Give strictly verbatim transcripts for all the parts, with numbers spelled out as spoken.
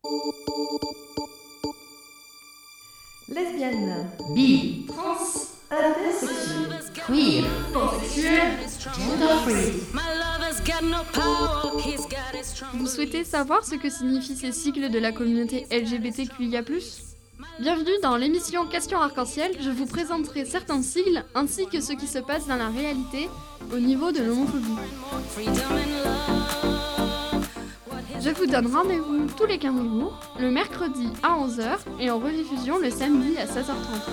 Lesbienne, bi, trans, intersexuelle, queer, pansexuelle, genderfree. Vous souhaitez savoir ce que signifient ces sigles de la communauté L G B T Q I A plus ? Bienvenue dans l'émission Question Arc-en-Ciel, je vous présenterai certains sigles ainsi que ce qui se passe dans la réalité au niveau de l'homophobie. Je vous donne rendez-vous tous les quinze jours, le mercredi à onze heures et en rediffusion le samedi à seize heures trente.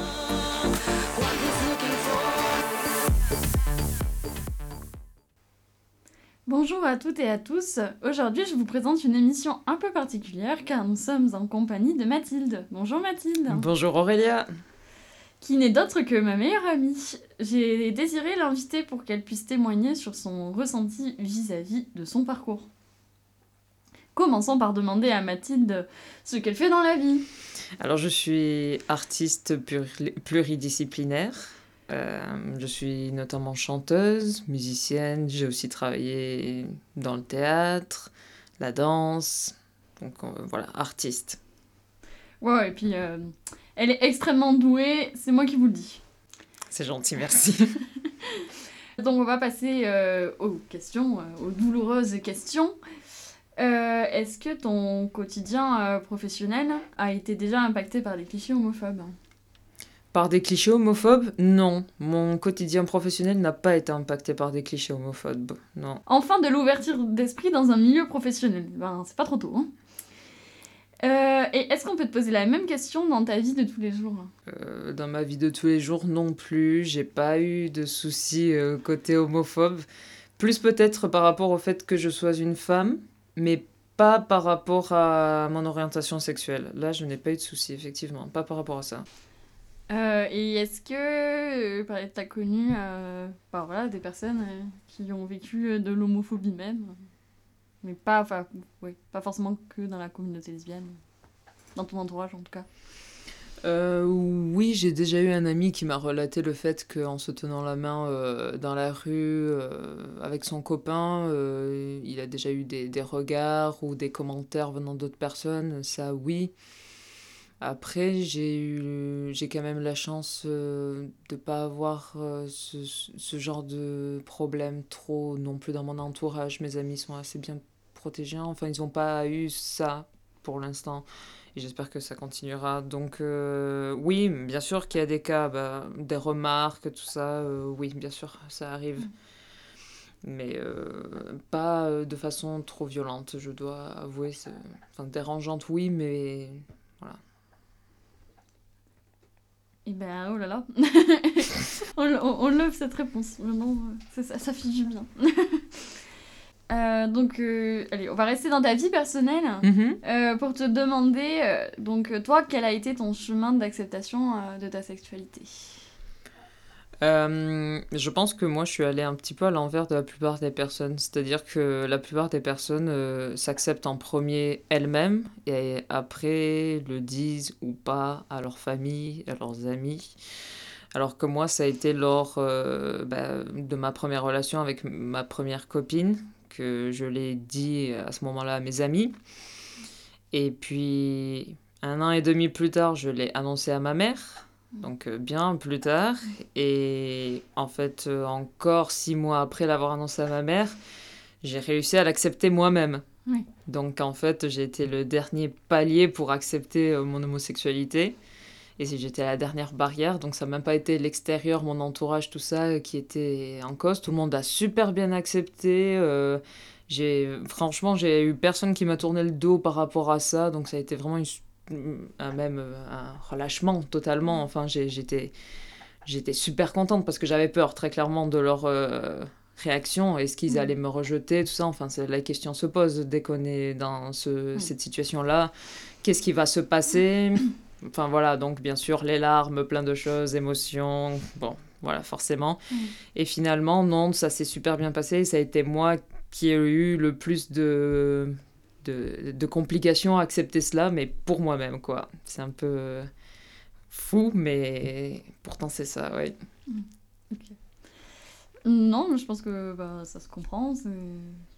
Bonjour à toutes et à tous, aujourd'hui je vous présente une émission un peu particulière car nous sommes en compagnie de Mathilde. Bonjour Mathilde. Bonjour Aurélia. Qui n'est d'autre que ma meilleure amie. J'ai désiré l'inviter pour qu'elle puisse témoigner sur son ressenti vis-à-vis de son parcours. Commençons par demander à Mathilde ce qu'elle fait dans la vie. Alors je suis artiste pluri- pluridisciplinaire. Euh, je suis notamment chanteuse, musicienne. J'ai aussi travaillé dans le théâtre, la danse. Donc euh, voilà, artiste. Ouais, et puis euh, elle est extrêmement douée, c'est moi qui vous le dis. C'est gentil, merci. Donc on va passer euh, aux questions, euh, aux douloureuses questions. Euh, est-ce que ton quotidien euh, professionnel a été déjà impacté par des clichés homophobes ? Par des clichés homophobes ? Non. Mon quotidien professionnel n'a pas été impacté par des clichés homophobes. Non. Enfin, de l'ouverture d'esprit dans un milieu professionnel. Ben, c'est pas trop tôt, hein. Euh, et est-ce qu'on peut te poser la même question dans ta vie de tous les jours ? Euh, dans ma vie de tous les jours, non plus. J'ai pas eu de soucis euh, côté homophobe. Plus peut-être par rapport au fait que je sois une femme, mais pas par rapport à mon orientation sexuelle. Là, je n'ai pas eu de soucis, effectivement. Pas par rapport à ça. Euh, et est-ce que euh, t'as connu euh, bah, voilà, des personnes euh, qui ont vécu euh, de l'homophobie même, mais pas, enfin, ouais, pas forcément que dans la communauté lesbienne, dans ton entourage en tout cas. Euh, oui, j'ai déjà eu un ami qui m'a relaté le fait qu'en se tenant la main euh, dans la rue euh, avec son copain, euh, il a déjà eu des, des regards ou des commentaires venant d'autres personnes. Ça, oui. Après, j'ai eu, j'ai quand même la chance euh, de pas avoir euh, ce, ce genre de problème trop non plus dans mon entourage. Mes amis sont assez bien protégés. Enfin, ils n'ont pas eu ça pour l'instant. Et j'espère que ça continuera. Donc, euh, oui, bien sûr qu'il y a des cas, bah, des remarques, tout ça. Euh, oui, bien sûr, ça arrive. Mm. Mais euh, pas euh, de façon trop violente, je dois avouer. C'est... Enfin, dérangeante, oui, mais voilà. Et ben, oh là là, on, on, on love cette réponse, vraiment, c'est, ça, ça fait du bien. Euh, donc, euh, allez, on va rester dans ta vie personnelle Mm-hmm. euh, pour te demander, euh, donc toi, quel a été ton chemin d'acceptation euh, de ta sexualité ? Euh, je pense que moi, je suis allée un petit peu à l'envers de la plupart des personnes. C'est-à-dire que la plupart des personnes euh, s'acceptent en premier elles-mêmes et après le disent ou pas à leur famille, à leurs amis. Alors que moi, ça a été lors euh, bah, de ma première relation avec ma première copine que je l'ai dit à ce moment-là à mes amis. Et puis, un an et demi plus tard, je l'ai annoncé à ma mère. Donc euh, bien plus tard. Et en fait, euh, encore six mois après l'avoir annoncé à ma mère, j'ai réussi à l'accepter moi-même. Oui. Donc en fait, j'ai été le dernier palier pour accepter euh, mon homosexualité. Et si j'étais à la dernière barrière, donc ça n'a même pas été l'extérieur, mon entourage, tout ça, euh, qui était en cause. Tout le monde a super bien accepté. Euh, j'ai, franchement, j'ai eu personne qui m'a tourné le dos par rapport à ça. Donc ça a été vraiment une, un, même un relâchement totalement. Enfin, j'ai, j'étais, j'étais super contente parce que j'avais peur très clairement de leur euh, réaction. Est-ce qu'ils allaient me rejeter, tout ça. Enfin, c'est, la question se pose dès qu'on est dans ce, cette situation-là. Qu'est-ce qui va se passer ? Enfin voilà, donc bien sûr, les larmes, plein de choses, émotions, bon, voilà, forcément. Mmh. Et finalement, non, ça s'est super bien passé. Ça a été moi qui ai eu le plus de, de, de complications à accepter cela, mais pour moi-même, quoi. C'est un peu fou, mais pourtant c'est ça, oui. Mmh. Ok. Non, mais je pense que bah, ça se comprend. C'est...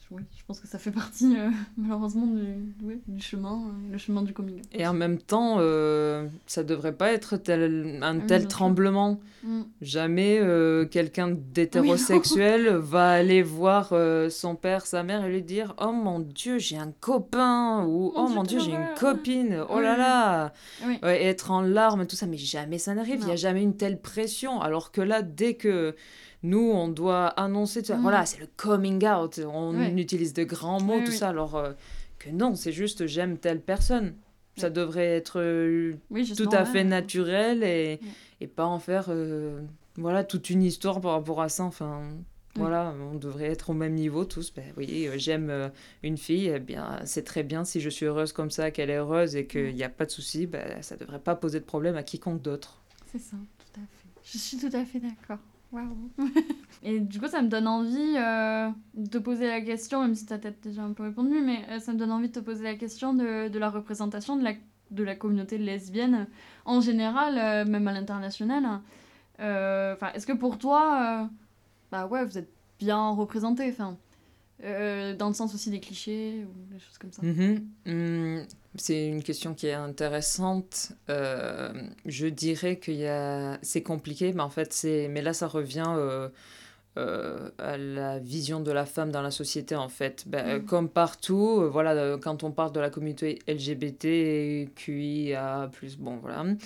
oui, je pense que ça fait partie, euh, malheureusement, du, ouais, du chemin, euh, le chemin du coming out. Et en même temps, euh, ça devrait pas être tel, un Ah oui, tel bien sûr. tremblement. Mm. Jamais euh, quelqu'un d'hétérosexuel va aller voir euh, son père, sa mère et lui dire « Oh mon Dieu, j'ai un copain » ou « Mon Oh Dieu, mon Dieu, quelle j'ai une horreur. copine, oh Oui, là oui. là !» Oui. Ouais, et être en larmes, tout ça, mais jamais ça n'arrive, il n'y a Non. jamais une telle pression. Alors que là, dès que nous, on doit annoncer, tout ça, Mm. voilà, c'est le coming out, on Ouais. utilise de grands mots, Oui, tout oui. ça, alors euh, que non, c'est juste j'aime telle personne. Ça Ouais. devrait être euh, Oui, tout justement, à ouais, fait ouais. naturel et, Ouais. et pas en faire euh, voilà, toute une histoire par rapport à ça. Enfin, Oui. voilà, on devrait être au même niveau tous. Ben oui, euh, j'aime euh, une fille, eh bien, c'est très bien si je suis heureuse comme ça, qu'elle est heureuse et qu'il n'y a pas de souci, ben, ça devrait pas poser de problème à quiconque d'autre. C'est ça, tout à fait. Je suis tout à fait d'accord. Waouh. Et du coup, ça me donne envie euh, de te poser la question, même si tu as peut-être déjà un peu répondu, mais euh, ça me donne envie de te poser la question de, de la représentation de la, de la communauté lesbienne en général, euh, même à l'international. Euh, Enfin, est-ce que pour toi, euh, bah ouais, vous êtes bien représenté, enfin, euh, dans le sens aussi des clichés ou des choses comme ça. Mhm. Hum, c'est une question qui est intéressante. Euh, je dirais qu'il y a... c'est compliqué, mais en fait, c'est... mais là, ça revient euh, euh, à la vision de la femme dans la société, en fait. Ben, Mm. comme partout, euh, voilà, euh, quand on parle de la communauté L G B T Q I A plus, bon, voilà. Mm.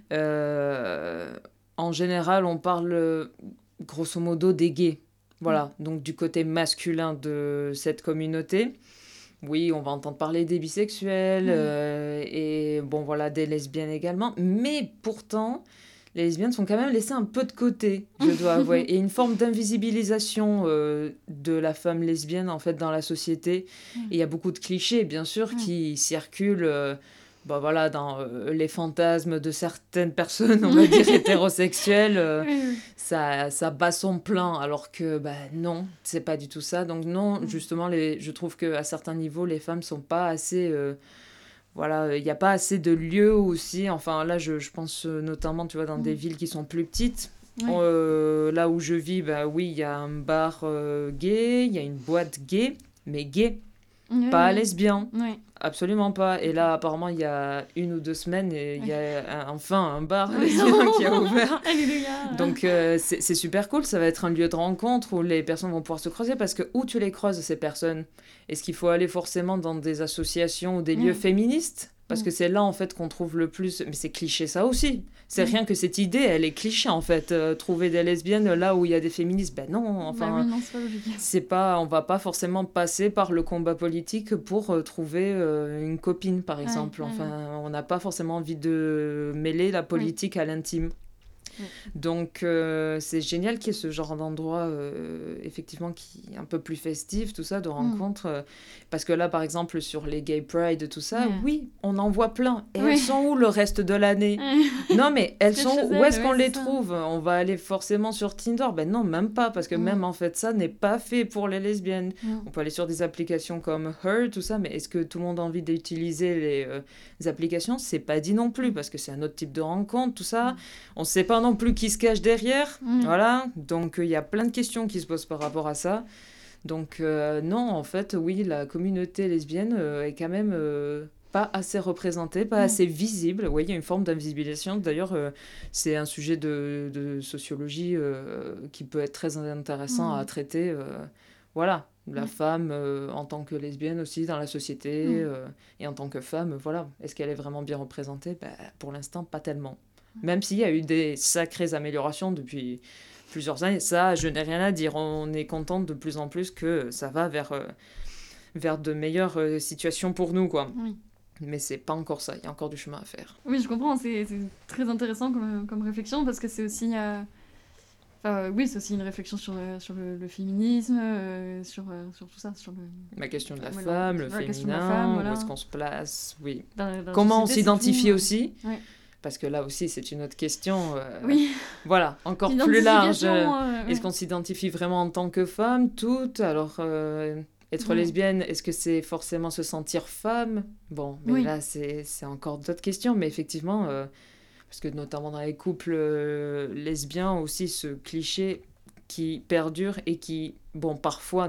Euh, en général, on parle euh, grosso modo des gays. Voilà, donc du côté masculin de cette communauté. Oui, on va entendre parler des bisexuels Mm. euh, et bon voilà des lesbiennes également, mais pourtant les lesbiennes sont quand même laissées un peu de côté, je dois avouer, et une forme d'invisibilisation euh, de la femme lesbienne en fait dans la société. Mm. Et il y a beaucoup de clichés bien sûr Mm. qui circulent. Euh, bah voilà, dans euh, les fantasmes de certaines personnes, on va dire hétérosexuelles, euh, Oui, oui. ça, ça bat son plein, alors que bah, non, c'est pas du tout ça. Donc non, Mm. justement, les, je trouve qu'à certains niveaux, les femmes sont pas assez... euh, voilà, il n'y a pas assez de lieux aussi. Enfin, là, je, je pense euh, notamment, tu vois, dans des Mm. villes qui sont plus petites. Oui. Euh, là où je vis, bah oui, il y a un bar euh, gay, il y a une boîte gay, mais gay, Oui, pas oui. lesbien. Oui. Absolument pas. Et là, apparemment, il y a une ou deux semaines, et il y a un- enfin un bar Oui. lesbien qui a ouvert. Alléluia. Donc, euh, c'est c'est super cool. Ça va être un lieu de rencontre où les personnes vont pouvoir se croiser parce que où tu les croises, ces personnes? Est-ce qu'il faut aller forcément dans des associations ou des lieux Mm. féministes? Parce Mm. que c'est là, en fait, qu'on trouve le plus... Mais c'est cliché, ça aussi. C'est Mm. rien que cette idée, elle est cliché, en fait. Euh, trouver des lesbiennes là où il y a des féministes, ben non, enfin... Bah oui, non, c'est pas logique. C'est pas, on va pas forcément passer par le combat politique pour euh, trouver euh, une copine, par exemple. ouais, Enfin, ouais. on n'a pas forcément envie de mêler la politique à l'intime. Oui. Donc, euh, c'est génial qu'il y ait ce genre d'endroit, euh, effectivement, qui est un peu plus festif, tout ça, de rencontres. euh, parce que là, par exemple, sur les gay pride, tout ça, Ouais. oui, on en voit plein. Et Oui. elles sont où le reste de l'année? Non, mais elles C'est sont chez où elles, est-ce qu'on ouais, les c'est ça. trouve? On va aller forcément sur Tinder? Ben non, même pas, parce que Mm. même en fait, ça n'est pas fait pour les lesbiennes. Mm. On peut aller sur des applications comme Her, tout ça, mais est-ce que tout le monde a envie d'utiliser les, euh, les applications? C'est pas dit non plus, parce que c'est un autre type de rencontre, tout ça. Mm. On sait pas non plus qui se cache derrière. Mm. Voilà, donc il y a plein de questions qui se posent par rapport à ça. Donc euh, non, en fait, oui, la communauté lesbienne euh, est quand même euh, pas assez représentée, pas Mm. assez visible. Oui, il y a une forme d'invisibilisation. D'ailleurs, euh, c'est un sujet de, de sociologie euh, qui peut être très intéressant Mm. à traiter. euh, voilà, la Mm. femme euh, en tant que lesbienne aussi dans la société Mm. euh, et en tant que femme, voilà. Est-ce qu'elle est vraiment bien représentée? Ben, pour l'instant, pas tellement. Même s'il y a eu des sacrées améliorations depuis plusieurs années, ça, je n'ai rien à dire. On est content de plus en plus que ça va vers, euh, vers de meilleures euh, situations pour nous, quoi. Oui. Mais c'est pas encore ça, il y a encore du chemin à faire. Oui, je comprends, c'est c'est très intéressant comme, comme réflexion parce que c'est aussi. euh, Enfin, euh, oui, c'est aussi une réflexion sur, le- sur le, le féminisme, euh, sur, euh, sur tout ça, sur le. La question de la Voilà, femme, le la question de féminin, la femme, voilà. où est-ce qu'on se place, oui. dans la- dans la Comment on société, c'est s'identifie tout, euh, aussi, ouais. parce que là aussi c'est une autre question. euh, Oui, Voilà, encore plus large. l'identification, euh, Est-ce ouais. qu'on s'identifie vraiment en tant que femme, toutes? Alors, euh, être Ouais. lesbienne, est-ce que c'est forcément se sentir femme? Bon, mais Oui. là, c'est c'est encore d'autres questions. Mais effectivement, euh, parce que notamment dans les couples euh, lesbiens aussi, ce cliché qui perdure et qui, bon, parfois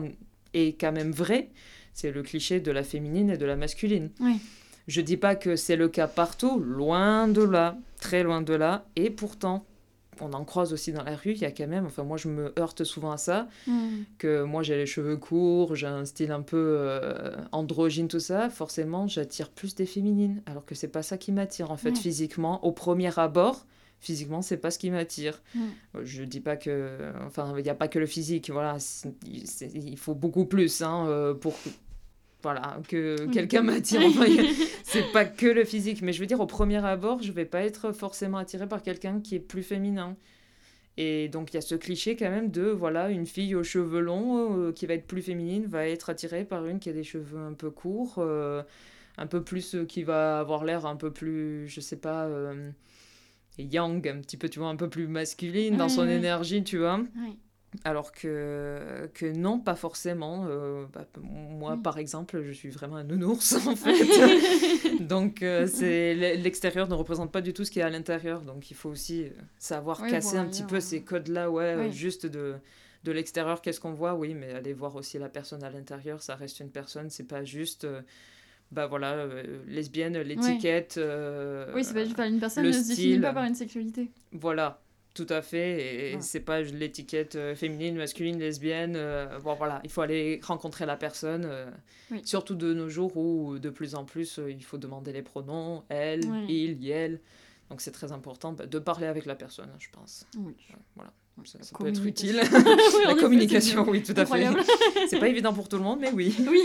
est quand même vrai, c'est le cliché de la féminine et de la masculine. Oui. Je dis pas que c'est le cas partout, loin de là, très loin de là, et pourtant, on en croise aussi dans la rue, il y a quand même, enfin moi je me heurte souvent à ça, Mm. que moi j'ai les cheveux courts, j'ai un style un peu euh, androgyne, tout ça, forcément j'attire plus des féminines, alors que c'est pas ça qui m'attire en fait Ouais. physiquement, au premier abord. Physiquement, c'est pas ce qui m'attire. Mm. Je dis pas que... Enfin, il n'y a pas que le physique, voilà. c'est- c'est- il faut beaucoup plus hein, euh, pour que, voilà, que Oui. quelqu'un m'attire. Enfin, y a- c'est pas que le physique. Mais je veux dire, au premier abord, je vais pas être forcément attirée par quelqu'un qui est plus féminin. Et donc, il y a ce cliché quand même de, voilà, une fille aux cheveux longs euh, qui va être plus féminine va être attirée par une qui a des cheveux un peu courts, euh, un peu plus... euh, qui va avoir l'air un peu plus, je sais pas... euh, yang, un petit peu, tu vois, un peu plus masculine dans Oui, son oui. énergie, tu vois. Oui. Alors que, que non, pas forcément. Euh, bah, moi, Oui. par exemple, je suis vraiment un nounours, en fait. Donc, euh, c'est, l'extérieur ne représente pas du tout ce qu'il y a à l'intérieur. Donc, il faut aussi savoir Oui, casser voir un petit ailleurs, peu hein. ces codes-là, ouais, Oui. euh, juste de, de l'extérieur, qu'est-ce qu'on voit, oui, mais aller voir aussi la personne à l'intérieur, ça reste une personne, c'est pas juste... euh, bah voilà, euh, lesbienne, l'étiquette... euh, Oui, c'est pas juste. Enfin, une personne le ne se définit style. pas par une sexualité. Voilà, tout à fait. Et Voilà. c'est pas l'étiquette euh, féminine, masculine, lesbienne. euh, bon, voilà, il faut aller rencontrer la personne. euh, Oui. Surtout de nos jours où de plus en plus euh, il faut demander les pronoms, elle, Oui. il, elle. Donc c'est très important bah, de parler avec la personne, hein, je pense. Oui. Ouais, voilà. Ça, ça peut être Communication. utile. Oui, en La effet, communication, c'est oui, tout à fait. incroyable. C'est pas évident pour tout le monde, mais oui. Oui.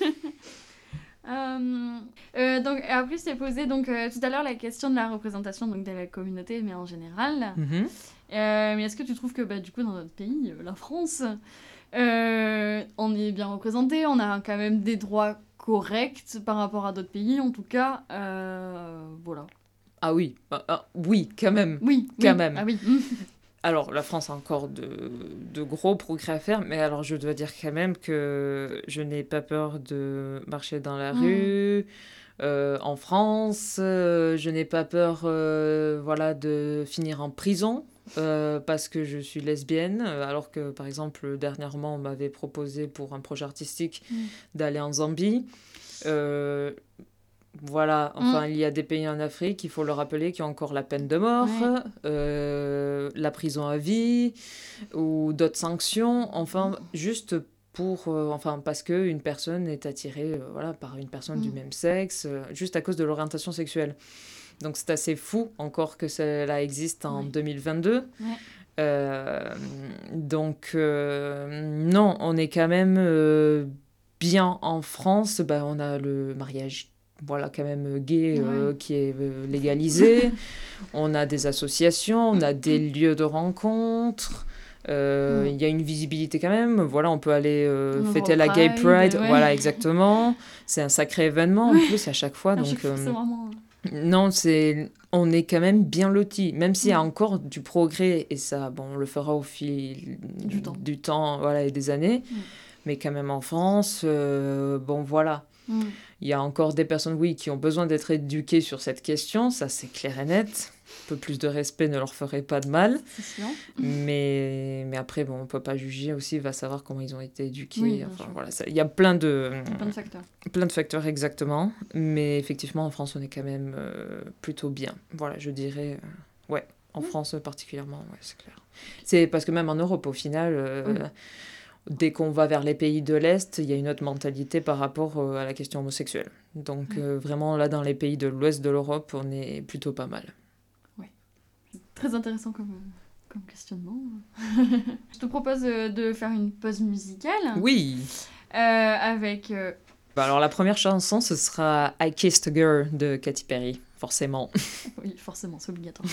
Euh, euh, donc après, je t'ai posé donc euh, tout à l'heure la question de la représentation donc de la communauté, mais en général. Mhm. Euh, mais est-ce que tu trouves que bah, du coup dans notre pays, euh, la France, euh, on est bien représenté, on a quand même des droits corrects par rapport à d'autres pays, en tout cas, euh, voilà. Ah oui, ah, ah, oui, quand même. Oui, Quand oui. même. Ah oui. Alors, la France a encore de, de gros progrès à faire, mais alors je dois dire quand même que je n'ai pas peur de marcher dans la Mm. rue. euh, en France, euh, je n'ai pas peur euh, voilà, de finir en prison euh, parce que je suis lesbienne, euh, alors que, par exemple, dernièrement, on m'avait proposé pour un projet artistique Mm. d'aller en Zambie. Euh, voilà, enfin, il y a des pays en Afrique, il faut le rappeler, qui ont encore la peine de mort, Ouais. euh, la prison à vie ou d'autres sanctions, enfin, juste pour, euh, enfin, parce qu'une personne est attirée euh, voilà, par une personne du Mm. même sexe, euh, juste à cause de l'orientation sexuelle. Donc c'est assez fou encore que cela existe en Ouais. deux mille vingt-deux. Ouais. Euh, donc, euh, non, on est quand même euh, bien en France. Bah, on a le mariage, voilà, quand même gay euh, Ouais. qui est euh, légalisé. On a des associations, on a des lieux de rencontre. Euh, Il Mm. y a une visibilité quand même. Voilà, on peut aller euh, On fêter va la au Gay Pride, Pride. ouais. Voilà, exactement. C'est un sacré événement en Ouais. plus à chaque fois. À Donc, chaque fois, euh, c'est vraiment. non, c'est on est quand même bien lotis, même s'il y a Mm. encore du progrès et ça, bon, on le fera au fil Du temps. du temps, voilà, et des années. Mm. Mais quand même en France, euh, bon, voilà, Mm. il y a encore des personnes, oui, qui ont besoin d'être éduquées sur cette question, ça c'est clair et net. Un peu plus de respect ne leur ferait pas de mal, C'est sûr. mais mais après, bon, on peut pas juger aussi, va savoir comment ils ont été éduqués. Oui, bien Enfin sûr. voilà, ça- il y a plein de Plein de facteurs. Plein de facteurs, exactement. Mais effectivement, en France, on est quand même euh, plutôt bien. Voilà, je dirais... euh, ouais, en Mm. France particulièrement, ouais, c'est clair. C'est parce que même en Europe, au final, euh, Oui. dès qu'on va vers les pays de l'Est, il y a une autre mentalité par rapport euh, à la question homosexuelle. Donc Ouais. euh, vraiment, là, dans les pays de l'Ouest de l'Europe, on est plutôt pas mal. Très intéressant comme, comme questionnement. Je te propose euh, de faire une pause musicale. Oui. Euh, avec. euh, Bah, alors, la première chanson, ce sera I Kissed a Girl de Katy Perry, forcément. Oui, forcément, c'est obligatoire.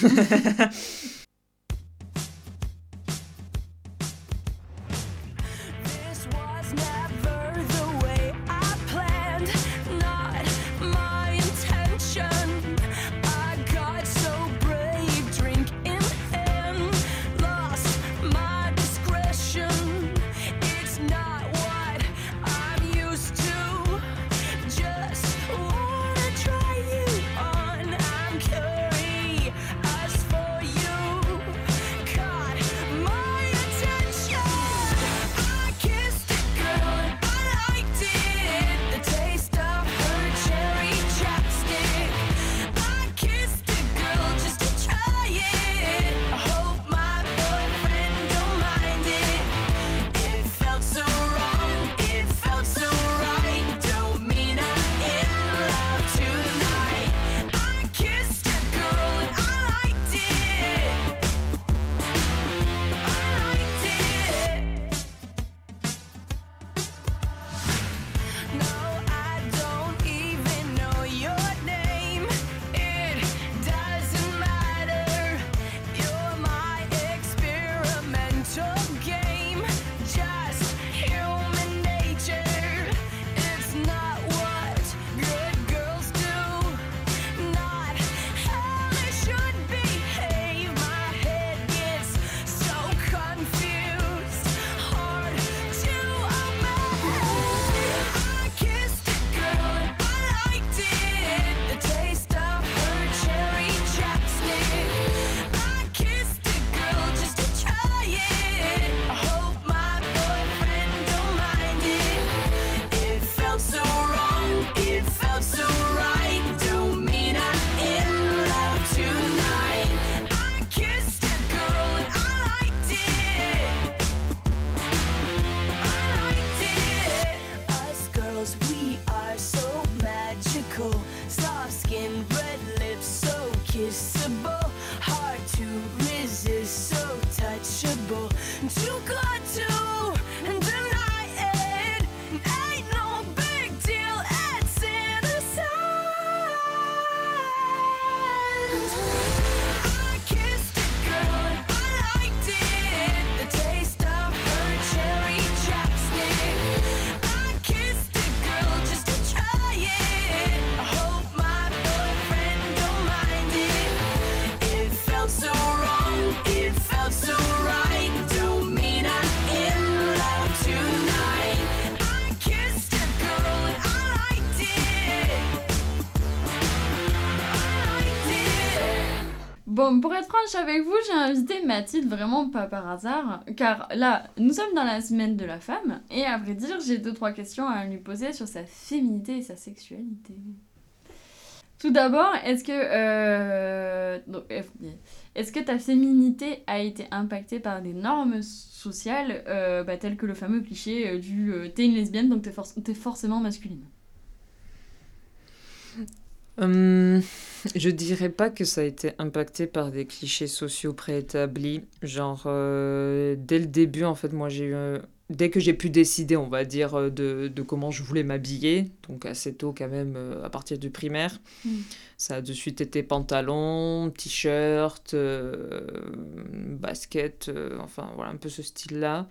This was never the way I planned, not my intention. I got so brave, drink in hand, lost my discretion. It's not what I'm used to. Just wanna try you on. I'm curious for you. Bon, pour être franche avec vous, j'ai invité Mathilde vraiment pas par hasard, car là, nous sommes dans la semaine de la femme, et à vrai dire, j'ai deux trois questions à lui poser sur sa féminité et sa sexualité. Tout d'abord, est-ce que euh, donc, euh, est-ce que ta féminité a été impactée par des normes sociales, euh, bah, telles que le fameux cliché euh, du euh, t'es une lesbienne donc t'es, for- t'es forcément masculine? Hum, je dirais pas que ça a été impacté par des clichés sociaux préétablis. Genre, euh, dès le début, en fait, moi, j'ai eu... un- Dès que j'ai pu décider, on va dire, euh, de, de comment je voulais m'habiller, donc assez tôt quand même, euh, à partir du primaire, Mm. ça a de suite été pantalon, t-shirt, euh, basket, euh, enfin voilà, un peu ce style-là.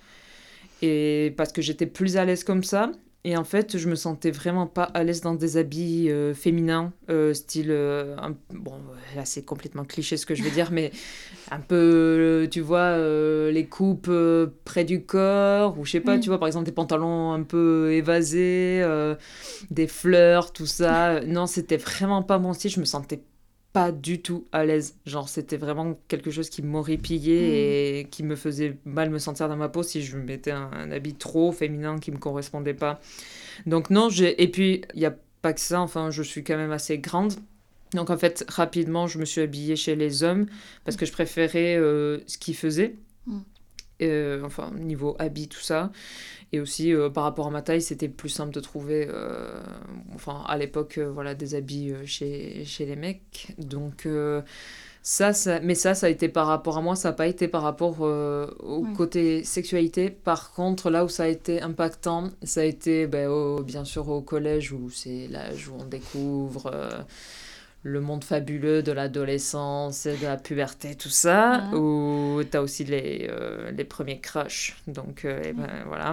Et parce que j'étais plus à l'aise comme ça. Et en fait, je me sentais vraiment pas à l'aise dans des habits euh, féminins, euh, style. euh, un- bon, là, c'est complètement cliché ce que je veux dire, mais un peu, euh, tu vois, euh, les coupes euh, près du corps, ou je sais pas, Oui. tu vois, par exemple, des pantalons un peu évasés, euh, des fleurs, tout ça. Non, c'était vraiment pas mon style, je me sentais pas du tout à l'aise. Genre, c'était vraiment quelque chose qui m'horripillait et qui me faisait mal me sentir dans ma peau si je mettais un, un habit trop féminin qui me correspondait pas. Donc non, j'ai... Et puis, il y a pas que ça, enfin, je suis quand même assez grande. Donc en fait, rapidement, je me suis habillée chez les hommes parce que je préférais euh, ce qu'ils faisaient. Mm. Euh, enfin, niveau habit, tout ça. Et aussi, euh, par rapport à ma taille, c'était plus simple de trouver, euh, enfin, à l'époque, euh, voilà, des habits euh, chez, chez les mecs. Donc, euh, ça, ça, mais ça, ça a été par rapport à moi, ça n'a pas été par rapport euh, au Oui. côté sexualité. Par contre, là où ça a été impactant, ça a été, ben, au- bien sûr, au collège, où c'est l'âge où on découvre... euh, le monde fabuleux de l'adolescence, de la puberté, tout ça, Mhm. où t'as aussi les, euh, les premiers crushs. Donc, euh, eh ben, Oui. voilà.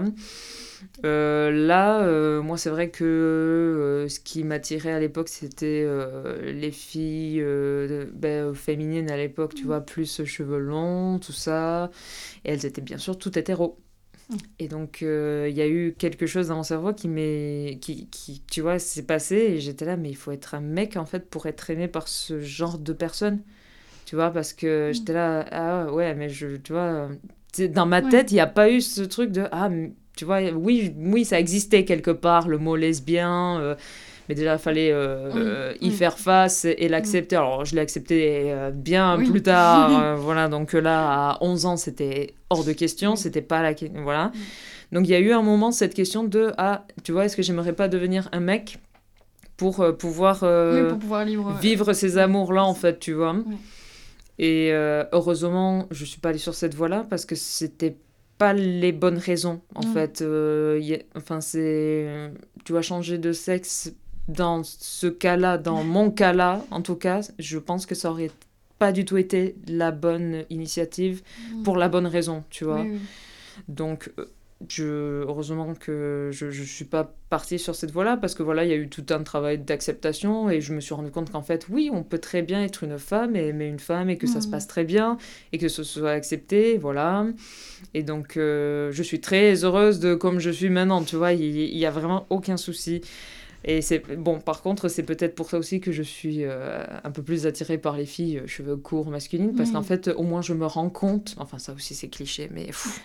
Euh, là, euh, moi, c'est vrai que euh, ce qui m'attirait à l'époque, c'était euh, les filles euh, de- ben, féminines à l'époque, tu vois, plus cheveux longs, tout ça. Et elles étaient bien sûr toutes hétéros. Mm. Et donc, euh, il y a eu quelque chose dans mon cerveau qui m'est... Qui, qui, tu vois, s'est passé et j'étais là, mais il faut être un mec, en fait, pour être aimé par ce genre de personne. Tu vois, parce que Mm. j'étais là, ah ouais, mais je, tu vois, euh, tu sais, dans ma Ouais. tête, il n'y a pas eu ce truc de, ah, m- tu vois, oui, oui, ça existait quelque part, le mot lesbien, euh, mais déjà, il fallait euh, Oui, euh, y oui. faire face et l'accepter. Alors, je l'ai accepté euh, bien Oui. plus tard, euh, voilà, donc là, à onze ans, c'était hors de question, Oui. c'était pas la... que- Voilà. Mm. Donc, il y a eu un moment, cette question de, ah, tu vois, est-ce que j'aimerais pas devenir un mec pour euh, pouvoir euh, Oui, pour pouvoir libre, vivre ces ouais. amours-là, en fait, tu vois. Ouais. Et euh, heureusement, je suis pas allée sur cette voie-là parce que c'était pas les bonnes raisons, en Mm. fait. Euh, y a- enfin, c'est... Tu vas changer de sexe dans ce cas-là, dans mon cas-là, en tout cas, je pense que ça aurait pas du tout été la bonne initiative Mm. pour la bonne raison, tu vois. Oui, oui. Donc, euh, je, heureusement que je ne suis pas partie sur cette voie-là, parce que voilà, il y a eu tout un travail d'acceptation, et je me suis rendu compte qu'en fait, oui, on peut très bien être une femme, et aimer une femme, et que ça se Mhm. passe très bien, et que ce soit accepté, voilà. Et donc, euh, je suis très heureuse de comme je suis maintenant, tu vois, il n'y a vraiment aucun souci. Et c'est bon, par contre, c'est peut-être pour ça aussi que je suis euh, un peu plus attirée par les filles euh, cheveux courts masculines, parce Oui. qu'en fait, au moins, je me rends compte, enfin, ça aussi, c'est cliché, mais pff,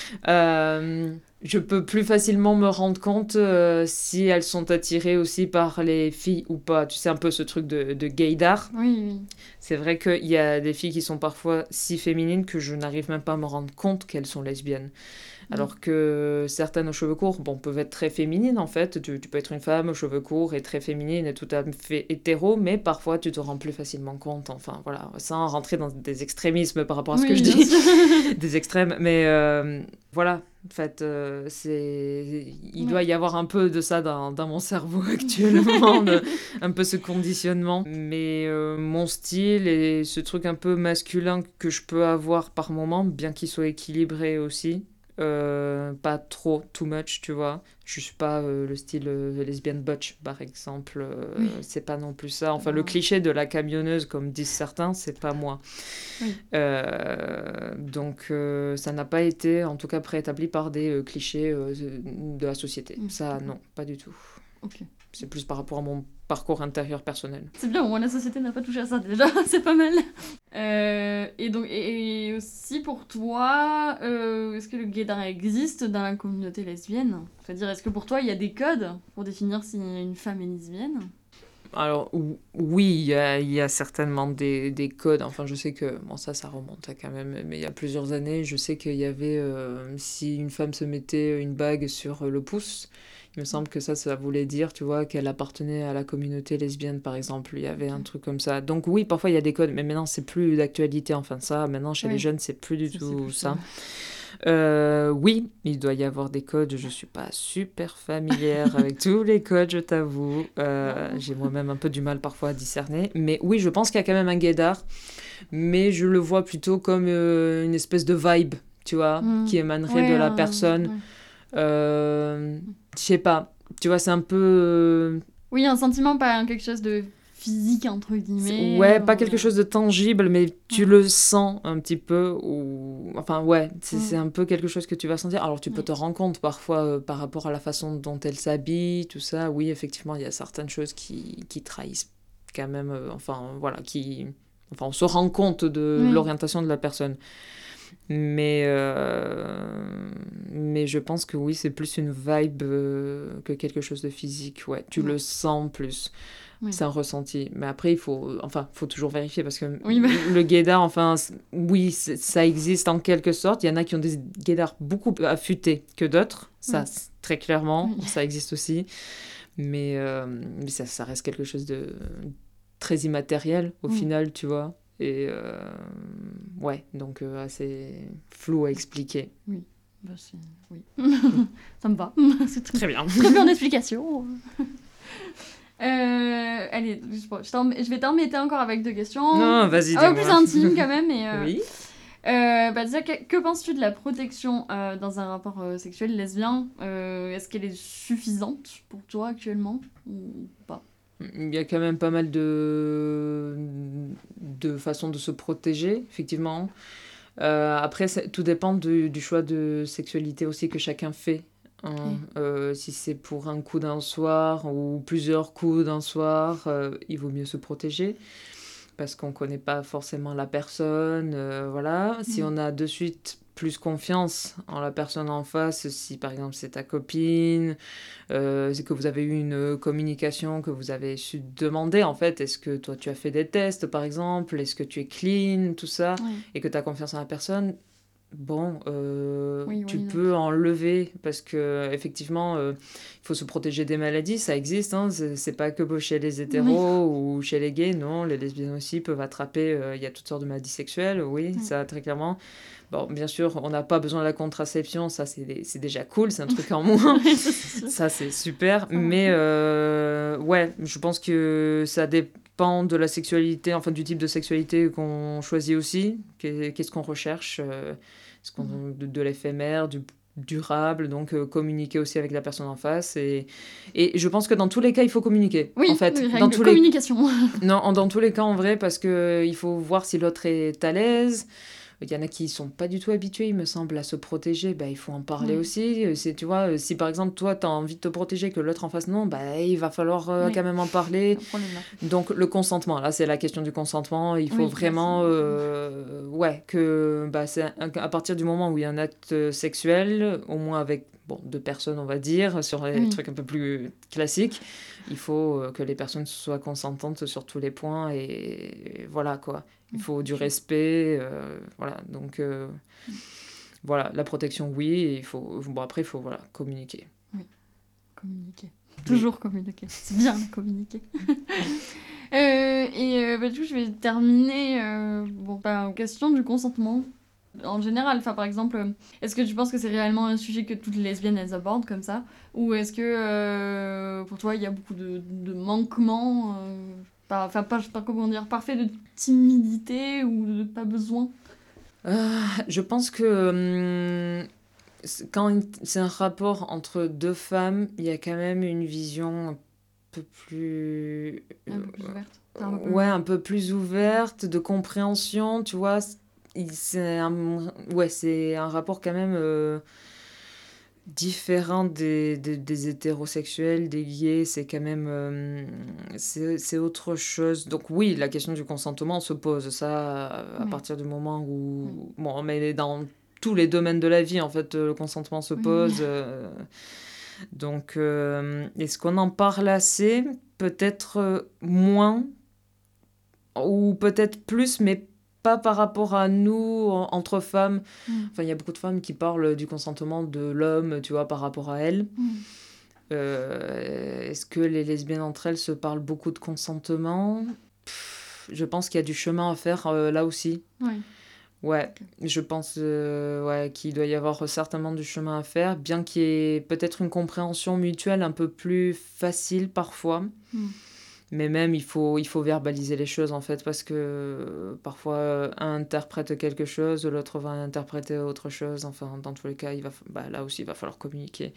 euh, je peux plus facilement me rendre compte euh, si elles sont attirées aussi par les filles ou pas. Tu sais, un peu ce truc de, de gaydar. Oui, oui. C'est vrai qu'il y a des filles qui sont parfois si féminines que je n'arrive même pas à me rendre compte qu'elles sont lesbiennes. Alors que certaines aux cheveux courts, bon, peuvent être très féminines en fait. Tu, tu peux être une femme aux cheveux courts et très féminine et tout à fait hétéro, mais parfois tu te rends plus facilement compte. Enfin voilà, sans rentrer dans des extrémismes par rapport à ce que Oui, je bien dis, sûr. des extrêmes. Mais euh, voilà, en fait, euh, c'est... il doit Ouais. y avoir un peu de ça dans, dans mon cerveau actuellement, de- un peu ce conditionnement. Mais euh, mon style et ce truc un peu masculin que je peux avoir par moment, bien qu'il soit équilibré aussi. Euh, pas trop, too much, tu vois. Je suis pas euh, le style euh, lesbienne butch, par exemple. Euh, Oui. C'est pas non plus ça. Enfin, le Non. cliché de la camionneuse, comme disent certains, c'est pas moi. Oui. Euh, donc, euh, ça n'a pas été, en tout cas, préétabli par des euh, clichés euh, de la société. Mm. Ça, non, pas du tout. Ok. C'est plus par rapport à mon parcours intérieur personnel. C'est bien, au moins la société n'a pas touché à ça déjà, c'est pas mal. Euh, et donc, et, et aussi pour toi, euh, est-ce que le gaydar existe dans la communauté lesbienne? C'est-à-dire, est-ce que pour toi, il y a des codes pour définir si une femme est lesbienne? Alors, ou- oui, il y a, il y a certainement des, des codes. Enfin, je sais que, bon, ça, ça remonte à quand même, mais il y a plusieurs années, je sais qu'il y avait, euh, si une femme se mettait une bague sur le pouce, il me semble que ça, ça voulait dire, tu vois, qu'elle appartenait à la communauté lesbienne, par exemple. Il y avait un Ok. truc comme ça. Donc oui, parfois, il y a des codes, mais maintenant, c'est plus d'actualité. Enfin, ça, maintenant, chez Oui. les jeunes, c'est plus du C'est- c'est tout plus, ça. euh, Euh, oui, il doit y avoir des codes. Je suis pas super familière avec tous les codes, je t'avoue. Euh, Non. j'ai moi-même un peu du mal parfois à discerner. Mais oui, je pense qu'il y a quand même un gaydar. Mais je le vois plutôt comme euh, une espèce de vibe, tu vois, Hmm. qui émanerait Ouais, de la euh, personne. ouais. Euh, je sais pas. Tu vois, c'est un peu... euh, Oui, un sentiment, pas quelque chose de physique, entre guillemets. Ouais, pas euh, quelque chose de tangible, mais tu Ouais. le sens un petit peu. Ou... Enfin, ouais, c'est Mm. c'est un peu quelque chose que tu vas sentir. Alors, tu peux Ouais. te rendre compte parfois euh, par rapport à la façon dont elle s'habille, tout ça. Oui, effectivement, il y a certaines choses qui, qui trahissent quand même. euh, enfin, voilà, qui. Enfin, on se rend compte de Oui. l'orientation de la personne. Mais, euh, mais je pense que oui, c'est plus une vibe euh, que quelque chose de physique. Ouais, tu Ouais. le sens plus. Oui. C'est un ressenti. Mais après, il faut, enfin, faut toujours vérifier parce que Oui, bah. le gaydar, enfin, c- oui, c'est- ça existe en quelque sorte. Il y en a qui ont des gaydars beaucoup plus affûtés que d'autres. Ça, Oui. c'est- très clairement, Oui. ça existe aussi. Mais, euh, mais ça, ça reste quelque chose de très immatériel au Oui. final, tu vois. Et euh, ouais, donc euh, assez flou à expliquer. Bah, c'est... Oui. Ça me va. C'est très, Très bien. très bien d'explication. Euh, allez, je, je t'en- je vais t'embêter encore avec deux questions. Non, vas-y, Un peu plus dis-moi. intimes quand même. Et, euh, Oui. euh, bah déjà, que, que penses-tu de la protection euh, dans un rapport euh, sexuel lesbien? Euh, Est-ce qu'elle est suffisante pour toi actuellement ou pas? Il y a quand même pas mal de, de façons de se protéger, effectivement. Euh, après, c'est- tout dépend du, du choix de sexualité aussi que chacun fait. Hein. Ok. Euh, si c'est pour un coup d'un soir ou plusieurs coups d'un soir, euh, il vaut mieux se protéger parce qu'on connaît pas forcément la personne. Euh, voilà. Si Mm. on a de suite plus confiance en la personne en face, si par exemple c'est ta copine, euh, c'est que vous avez eu une communication, que vous avez su demander en fait, est-ce que toi tu as fait des tests par exemple, est-ce que tu es clean, tout ça, Ouais. et que tu as confiance en la personne, bon, euh, Oui, tu why not? peux enlever parce que effectivement, euh, il faut se protéger des maladies, ça existe, hein, c'est, c'est pas que chez les hétéros ou chez les gays, non, les lesbiennes aussi peuvent attraper, euh, il y a toutes sortes de maladies sexuelles, oui, Mm. ça très clairement. Bon, bien sûr, on n'a pas besoin de la contraception, ça c'est, des- c'est déjà cool, c'est un truc en moins. Ouais, ça, c'est sûr. Ça, c'est super. Ça va. Mais euh, ouais, je pense que ça dépend de la sexualité, enfin du type de sexualité qu'on choisit aussi. Qu'est- Qu'est-ce qu'on recherche euh, Est-ce qu'on Mhm. de, de l'éphémère, du durable, donc euh, communiquer aussi avec la personne en face. Et, et je pense que dans tous les cas, il faut communiquer. Oui, en fait, oui, dans règle de tous les communication. non, en- dans tous les cas, en vrai, parce que il faut voir si l'autre est à l'aise. Il y en a qui sont pas du tout habitués, il me semble, à se protéger. Bah, il faut en parler Ouais. aussi. Euh, C'est, tu vois, euh, si par exemple, toi, tu as envie de te protéger, que l'autre en face non, bah, il va falloir euh, Oui. quand même en parler. Un problème là. Donc, le consentement, là, c'est la question du consentement. Il faut Oui, vraiment, merci. euh, ouais, que bah, c'est un- à partir du moment où il y a un acte sexuel, au moins avec bon, deux personnes, on va dire, sur les Oui. trucs un peu plus classiques, il faut euh, que les personnes soient consentantes sur tous les points et, et voilà quoi. Il faut du respect, euh, voilà. Donc euh, voilà, la protection, oui, et il faut. Bon, après, il faut voilà, communiquer. Communiquer. Toujours communiquer. C'est bien de communiquer. Euh, et euh, bah, du coup, je vais terminer euh, bon, par une question du consentement. En général, enfin, par exemple, euh, est-ce que tu penses que c'est réellement un sujet que toutes les lesbiennes elles abordent comme ça? Ou est-ce que euh, pour toi il y a beaucoup de, de manquements, euh, par- enfin, pas, pas comment dire, parfait de timidité ou de pas besoin? Euh, je pense que hum, c'est- quand c'est un rapport entre deux femmes, il y a quand même une vision un peu plus. Un peu plus ouverte. Enfin, un peu plus- Ouais, un peu plus ouverte, de compréhension, tu vois. Il- C'est un, ouais, c'est un rapport quand même euh, différent des, des, des hétérosexuels, des gays, c'est quand même... euh, c'est, c'est autre chose. Donc oui, la question du consentement se pose, ça, à Oui. partir du moment où... Bon, mais dans tous les domaines de la vie, en fait, le consentement se Oui. pose. euh, Donc, euh, est-ce qu'on en parle assez? Peut-être euh, moins, ou peut-être plus, mais pas par rapport à nous, en- entre femmes. Mm. Enfin, il y a beaucoup de femmes qui parlent du consentement de l'homme, tu vois, par rapport à elles. Mm. Euh, est-ce que les lesbiennes entre elles se parlent beaucoup de consentement? Pff, Je pense qu'il y a du chemin à faire euh, là aussi. Ouais. Ouais, je pense euh, ouais, qu'il doit y avoir certainement du chemin à faire, bien qu'il y ait peut-être une compréhension mutuelle un peu plus facile parfois. Mm. Mais même, il faut, il faut verbaliser les choses, en fait, parce que euh, parfois, euh, un interprète quelque chose, l'autre va interpréter autre chose. Enfin, dans tous les cas, il va, fa- bah, là aussi, il va falloir communiquer.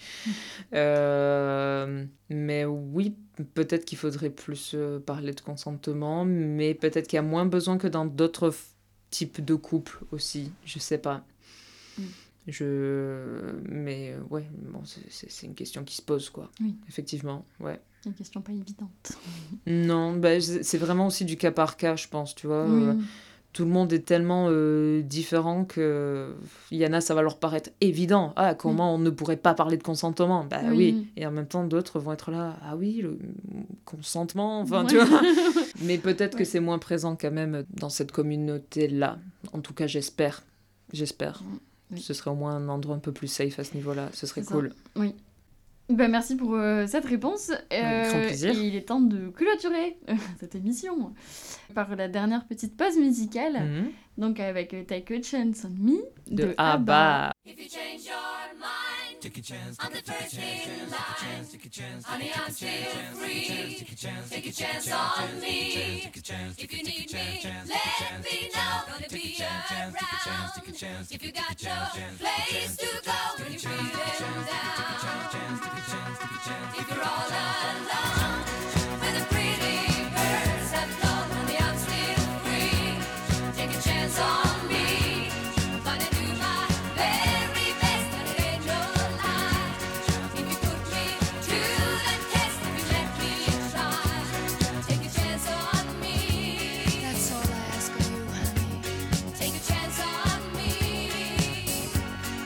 Euh, mais oui, peut-être qu'il faudrait plus euh, parler de consentement, mais peut-être qu'il y a moins besoin que dans d'autres f- types de couples aussi. Je sais pas. Mm. Je... Mais euh, ouais, bon, c'est, c'est, c'est une question qui se pose, quoi. Oui. Effectivement, ouais. Une question pas évidente. Non, bah, c'est c'est vraiment aussi du cas par cas, je pense, tu vois. Oui. Euh, tout le monde est tellement euh, différent que il y en a, ça va leur paraître évident. Ah, comment on ne pourrait pas parler de consentement? Bah oui. Oui. Et en même temps, d'autres vont être là. Ah oui, le consentement, enfin, tu Ouais. vois. Mais peut-être Ouais. que c'est moins présent quand même dans cette communauté-là. En tout cas, j'espère. J'espère. Oui. Ce serait au moins un endroit un peu plus safe à ce niveau-là. Ce serait C'est ça. cool. Oui. Ben, merci pour euh, cette réponse. Avec grand Euh, plaisir. Et il est temps de clôturer euh, cette émission par la dernière petite pause musicale. Mhm. Donc avec euh, Take a Chance on Me De, de Abba. If you change your mind, take a chance. I'm the first in line. Honey, I'm still free. Take a chance on me. If you need me, let me know. Gonna be around. If you got no place to go, when you're feeling down. If you're all alone, when the pretty birds have flown, honey, I'm still free. Take a chance on me. Gonna do my very best, and it ain't no lie. If you put me to the test, if you let me try, take a chance on me. That's all I ask of you, honey. Take a chance on me.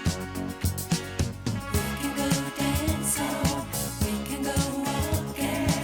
We can go dancing, we can go walking.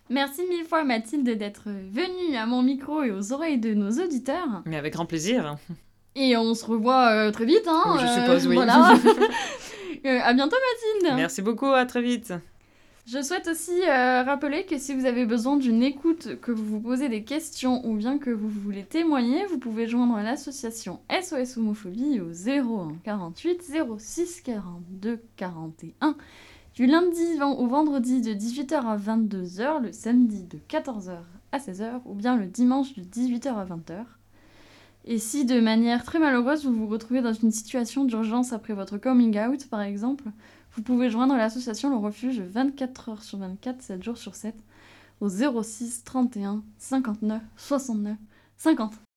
Merci mille fois Mathilde d'être venue à mon micro et aux oreilles de nos auditeurs. Mais avec grand plaisir. Et on se revoit euh, très vite, hein. Oui, je euh, suppose, oui. Voilà. Euh, à bientôt Mathilde. Merci beaucoup, à très vite. Je souhaite aussi euh, rappeler que si vous avez besoin d'une écoute, que vous vous posez des questions ou bien que vous voulez témoigner, vous pouvez joindre l'association S O S Homophobie au zéro un quarante-huit zéro six quarante-deux quarante et un du lundi au vendredi de dix-huit heures à vingt-deux heures, le samedi de quatorze heures à seize heures ou bien le dimanche de dix-huit heures à vingt heures. Et si de manière très malheureuse vous vous retrouvez dans une situation d'urgence après votre coming out par exemple, vous pouvez joindre l'association Le Refuge vingt-quatre heures sur vingt-quatre, sept jours sur sept, au zéro six trente et un cinquante-neuf soixante-neuf cinquante.